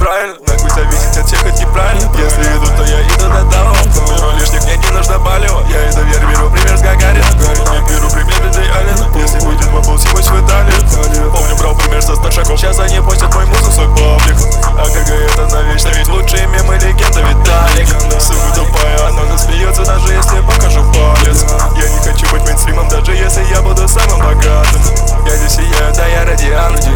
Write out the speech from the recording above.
правильно. Нахуй зависеть от всех, это неправильно. Если иду, то я иду до того. Беру лишних, мне не нужно палево. Я из вверх беру пример с Гагарина. Я беру пример Диджей Аллена. Если будет бабл, съебусь в Италию. Помню, брал пример со старшаков. Сейчас они постят мой музыку в свой паблик. А КГ это навечно, ведь лучшие мемы легенда Виталик. Сука тупая, она засмеется, даже если покажу палец. Я не хочу быть мейнстримом, даже если я буду самым богатым. Я здесь сияю, да я радиан.